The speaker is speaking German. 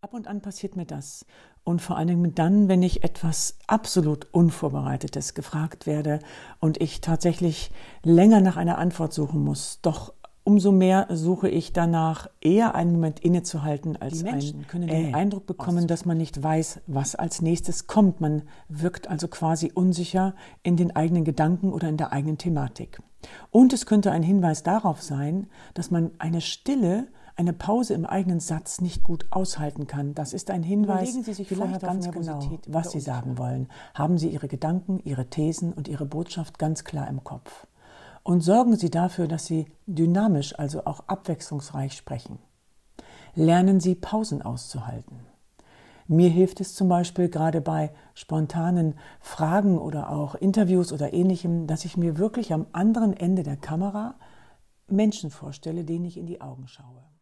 Ab und an passiert mir das. Und vor allen Dingen dann, wenn ich etwas absolut Unvorbereitetes gefragt werde und ich tatsächlich länger nach einer Antwort suchen muss. Doch umso mehr suche ich danach, eher einen Moment innezuhalten, als Die Menschen können den Eindruck bekommen, dass man nicht weiß, was als nächstes kommt. Man wirkt also quasi unsicher in den eigenen Gedanken oder in der eigenen Thematik. Und es könnte ein Hinweis darauf sein, dass man eine Stille, eine Pause im eigenen Satz nicht gut aushalten kann. Das ist ein Hinweis, Überlegen Sie sich vielleicht vorher ganz auf genau, Nervosität was oder Sie sagen Unsicherheit. wollen. Haben Sie Ihre Gedanken, Ihre Thesen und Ihre Botschaft ganz klar im Kopf. Und sorgen Sie dafür, dass Sie dynamisch, also auch abwechslungsreich sprechen. Lernen Sie Pausen auszuhalten. Mir hilft es zum Beispiel gerade bei spontanen Fragen oder auch Interviews oder Ähnlichem, dass ich mir wirklich am anderen Ende der Kamera Menschen vorstelle, denen ich in die Augen schaue.